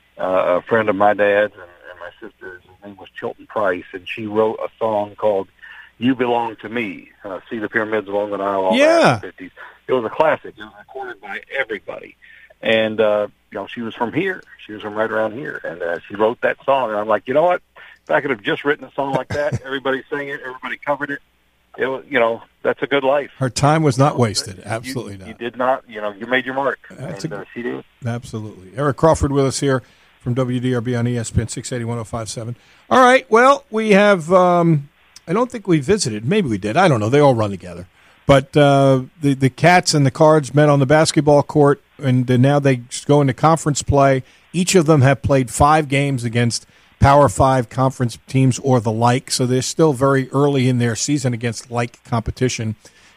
a friend of my dad's and my sister's. Her name was Chilton Price, and she wrote a song called You Belong to Me. See the Pyramids Along the Nile, all that in the 50s. It was a classic. It was recorded by everybody. And, she was from here. She was from right around here. And she wrote that song. And I'm like, you know what? If I could have just written a song like that, everybody sang it, everybody covered it. It was, that's a good life. Her time was not wasted. Absolutely not. You did not, you made your mark. She did. Absolutely. Eric Crawford with us here from WDRB on ESPN 680-1057. All right. Well, we have, I don't think we visited. Maybe we did. I don't know. They all run together. But the Cats and the Cards met on the basketball court, and now they go into conference play. Each of them have played 5 games against Power 5 conference teams or the like, so they're still very early in their season against like competition.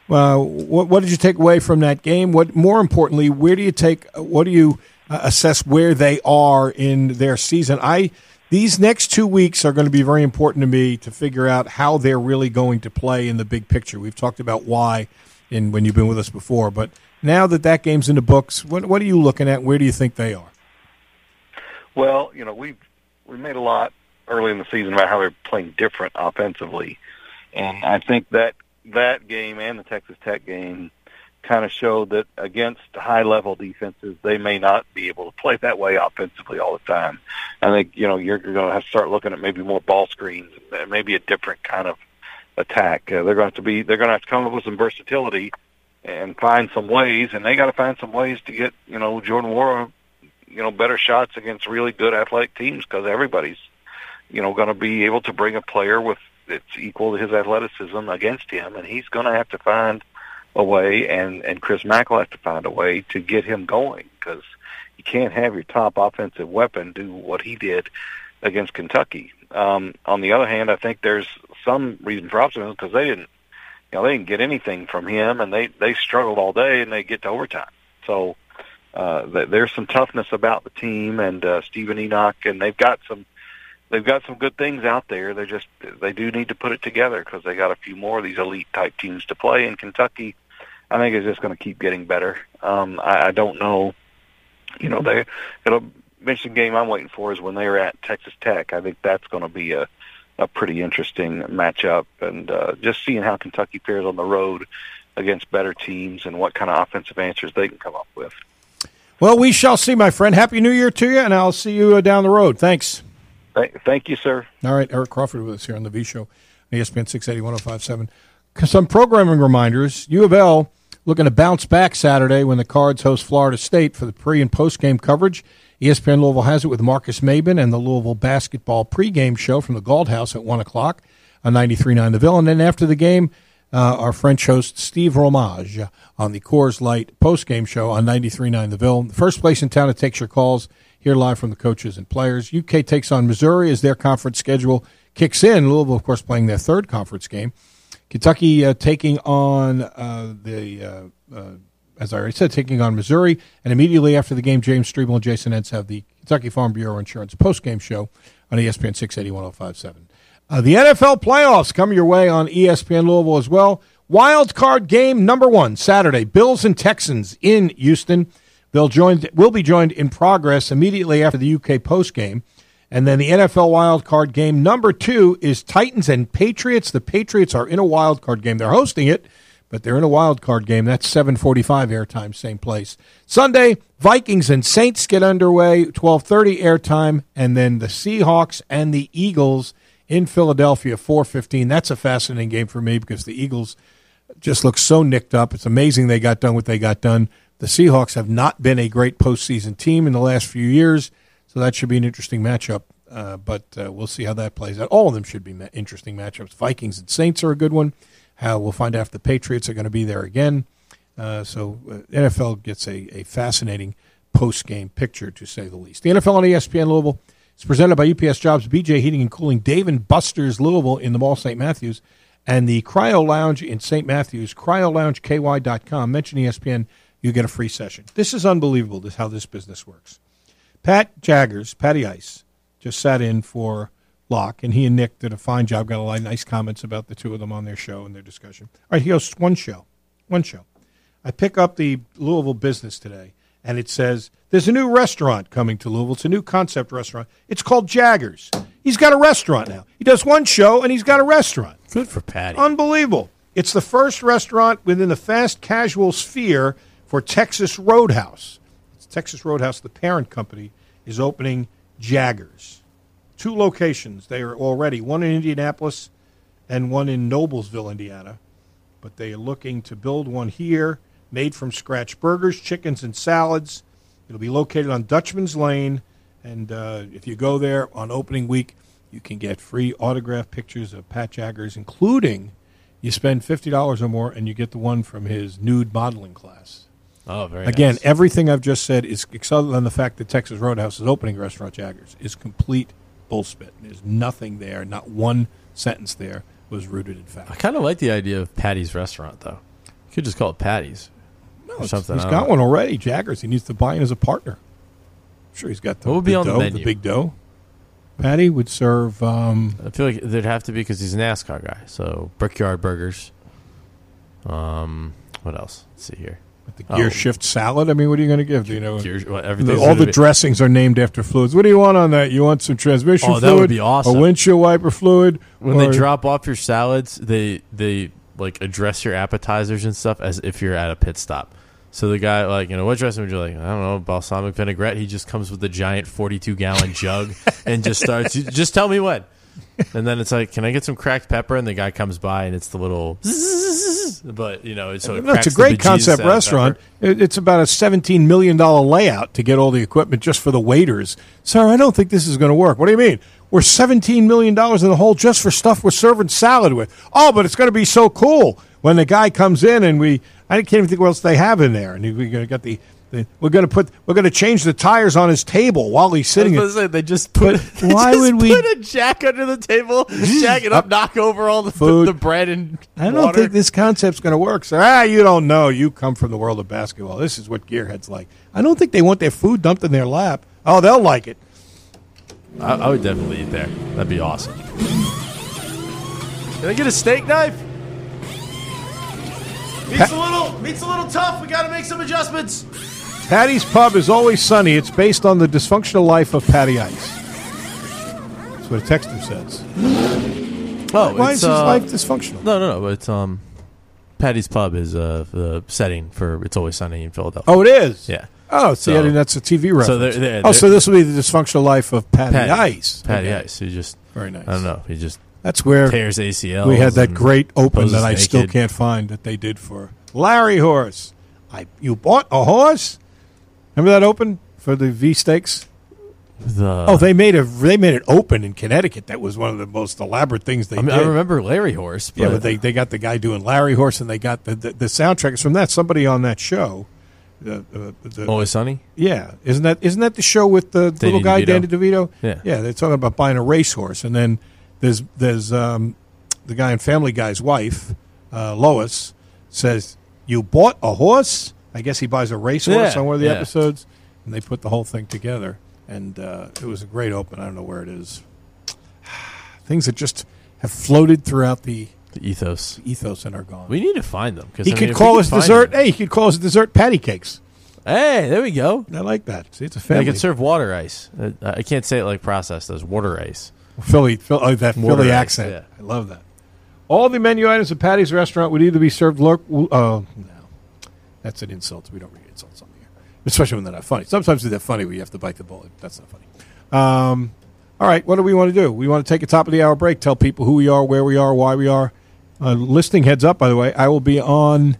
What did you take away from that game? More importantly, what do you assess where they are in their season? These next 2 weeks are going to be very important to me to figure out how they're really going to play in the big picture. We've talked about why when you've been with us before, but now that game's in the books, what are you looking at? Where do you think they are? Well, we made a lot early in the season about how they're playing different offensively, and I think that game and the Texas Tech game kind of showed that against high-level defenses, they may not be able to play that way offensively all the time. I think, you're going to have to start looking at maybe more ball screens, maybe a different kind of attack. They're going to have to come up with some versatility and find some ways, and they got to find some ways to get, Jordan Nwora, better shots against really good athletic teams because everybody's, going to be able to bring a player with it's equal to his athleticism against him, and he's going to have to find a way, and Chris Mack will have to find a way to get him going, because you can't have your top offensive weapon do what he did against Kentucky. On the other hand, I think there's some reason for optimism, because they didn't get anything from him, and they struggled all day, and they get to overtime. So there's some toughness about the team, and Stephen Enoch, and they've got some good things out there. They do need to put it together, because they got a few more of these elite type teams to play. In Kentucky, I think it's just going to keep getting better. I don't know. It'll mention game I'm waiting for is when they are at Texas Tech. I think that's going to be a pretty interesting matchup, and just seeing how Kentucky fares on the road against better teams and what kind of offensive answers they can come up with. Well, we shall see, my friend. Happy New Year to you, and I'll see you down the road. Thanks. Thank you, sir. All right, Eric Crawford with us here on the V Show, ESPN 680 1057. Some programming reminders. U of L looking to bounce back Saturday when the Cards host Florida State for the pre- and post-game coverage. ESPN Louisville has it with Marcus Maben and the Louisville basketball pregame show from the Galt House at 1 o'clock on 93.9 The Ville. And then after the game, our French host Steve Romage on the Coors Light postgame show on 93.9 The Ville. The first place in town that takes your calls, here live from the coaches and players. UK takes on Missouri as their conference schedule kicks in. Louisville, of course, playing their third conference game. Kentucky taking on as I already said, taking on Missouri. And immediately after the game, James Strebel and Jason Entz have the Kentucky Farm Bureau Insurance postgame show on ESPN 680 1057. The NFL playoffs come your way on ESPN Louisville as well. Wild card game number 1, Saturday, Bills and Texans in Houston. Will be joined in progress immediately after the UK postgame. And then the NFL wild card game number 2 is Titans and Patriots. The Patriots are in a wild card game. They're hosting it, but they're in a wild card game. That's 7:45 airtime, same place. Sunday, Vikings and Saints get underway, 12:30 airtime, and then the Seahawks and the Eagles in Philadelphia, 4:15. That's a fascinating game for me because the Eagles just look so nicked up. It's amazing they got done what they got done. The Seahawks have not been a great postseason team in the last few years, so that should be an interesting matchup, but we'll see how that plays out. All of them should be interesting matchups. Vikings and Saints are a good one. We'll find out if the Patriots are going to be there again. So NFL gets a fascinating post-game picture, to say the least. The NFL on ESPN Louisville is presented by UPS Jobs, BJ Heating and Cooling, Dave & Buster's Louisville in the Mall St. Matthews, and the Cryo Lounge in St. Matthews, cryoloungeky.com. Mention ESPN, you get a free session. This is unbelievable, this how this business works. Patty Ice, just sat in for Locke, and he and Nick did a fine job, got a lot of nice comments about the two of them on their show and their discussion. All right, he hosts one show. I pick up the Louisville Business today, and it says, there's a new restaurant coming to Louisville. It's a new concept restaurant. It's called Jaggers. He's got a restaurant now. He does one show, and he's got a restaurant. Good for Patty. Unbelievable. It's the first restaurant within the fast casual sphere for Texas Roadhouse. It's Texas Roadhouse, the parent company, is opening Jaggers. 2 locations. They are already, one in Indianapolis and one in Noblesville, Indiana. But they are looking to build one here, made from scratch burgers, chickens, and salads. It'll be located on Dutchman's Lane. And if you go there on opening week, you can get free autographed pictures of Pat Jaggers, including you spend $50 or more and you get the one from his nude modeling class. Oh, very Again, nice. everything I've just said is, other than the fact that Texas Roadhouse is opening Restaurant Jaggers, is complete bullspit. There's nothing there. Not one sentence there was rooted in fact. I kind of like the idea of Patty's restaurant, though. You could just call it Patty's. No, or something. He's got one already, Jaggers. He needs to buy in as a partner. I'm sure he's got the, what would be on dough, the menu? the big dough. Patty would serve... I feel like there'd have to be, because he's a NASCAR guy. So, Brickyard Burgers. What else? Let's see here. the gear shift salad. I mean, what are you going to give? You know, all the dressings are named after fluids. What do you want on that? You want some transmission fluid? That would be awesome. A windshield wiper fluid? When they drop off your salads, they like address your appetizers and stuff as if you're at a pit stop. So the guy, like, you know, what dressing would you like? I don't know, balsamic vinaigrette. He just comes with a giant 42-gallon jug and just starts, just tell me what. And then it's like, can I get some cracked pepper? And the guy comes by and it's the little, but, you know, it's a great concept restaurant. It's about a $17 million layout to get all the equipment just for the waiters. Sir, I don't think this is going to work. What do you mean? we're $17 million in the hole just for stuff we're serving salad with. Oh, but it's going to be so cool when the guy comes in and I can't even think what else they have in there. And we're going to change the tires on his table while he's sitting. They just put put a jack under the table, jack it up, knock over all the bread and I don't think this concept's going to work. So you don't know. You come from the world of basketball. This is what gearheads like. I don't think they want their food dumped in their lap. Oh, they'll like it. I would definitely eat there. That'd be awesome. Can I get a steak knife? Meat's a little tough. We got to make some adjustments. Patty's Pub is always sunny. It's based on the dysfunctional life of Patty Ice. That's what a texter says. Why is his life dysfunctional? No. But Patty's Pub is the setting for It's Always Sunny in Philadelphia. Oh, it is? Yeah. Oh, so that's a TV reference. So this will be the dysfunctional life of Patty Ice. Patty Ice. Who just very nice. I don't know. He just that's where tears ACL. We had that great open that I still can't find that they did for Larry Horse. You bought a horse? Remember that open for the V Stakes? They made it open in Connecticut. That was one of the most elaborate things they did. I remember Larry Horse. But they got the guy doing Larry Horse, and they got the soundtrack is from that. Somebody on that show. Always Sunny? Yeah. Isn't that the show with the little guy, Danny DeVito? Yeah. Yeah, they're talking about buying a racehorse. And then there's the guy in Family Guy's wife, Lois, says, "You bought a horse?" I guess he buys a racehorse on one of the episodes. And they put the whole thing together. And it was a great open. I don't know where it is. Things that just have floated throughout the ethos and are gone. We need to find them. He could call his dessert. Hey, he could call his dessert patty cakes. Hey, there we go. I like that. See, it's a family. They could serve water ice. I can't say it like processed as water ice. Philly accent. Yeah. I love that. All the menu items at Patty's restaurant would either be served no, that's an insult. We don't read insults on here, especially when they're not funny. Sometimes they're funny where you have to bite the bullet. That's not funny. All right, what do we want to do? We want to take a top of the hour break, tell people who we are, where we are, why we are. Listing heads up, by the way, I will be on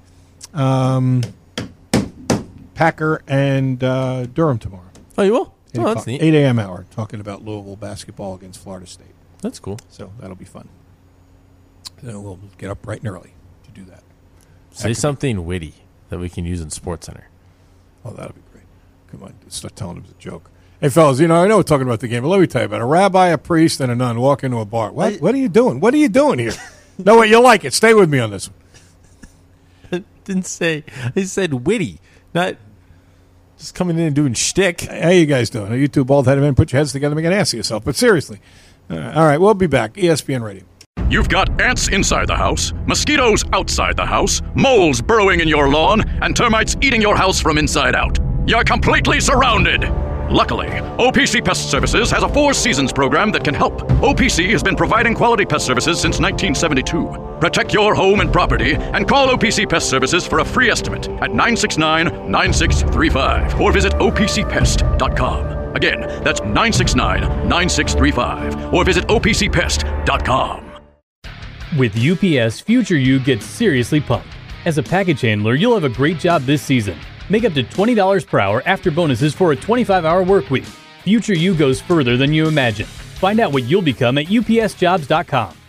Packer and Durham tomorrow. Oh, you will? Oh, that's neat. 8 a.m. hour, talking about Louisville basketball against Florida State. That's cool. So that'll be fun. Then we'll get up bright and early to do that. Say something witty that we can use in SportsCenter. Oh, that'll be great. Come on, start telling them it's a joke. Hey, fellas, I know we're talking about the game, but let me tell you about it. A rabbi, a priest, and a nun walk into a bar. What are you doing? What are you doing here? No, wait, you'll like it. Stay with me on this one. Didn't say. I said witty, not just coming in and doing shtick. How you guys doing? You two bald-headed men, put your heads together and make an ass of yourself. But seriously. All right, we'll be back. ESPN Radio. You've got ants inside the house, mosquitoes outside the house, moles burrowing in your lawn, and termites eating your house from inside out. You're completely surrounded. Luckily, OPC Pest Services has a 4 Seasons program that can help. OPC has been providing quality pest services since 1972. Protect your home and property and call OPC Pest Services for a free estimate at 969-9635 or visit opcpest.com. Again, that's 969-9635 or visit opcpest.com. With UPS, future you gets seriously pumped. As a package handler, you'll have a great job this season. Make up to $20 per hour after bonuses for a 25-hour work week. Future you goes further than you imagine. Find out what you'll become at upsjobs.com.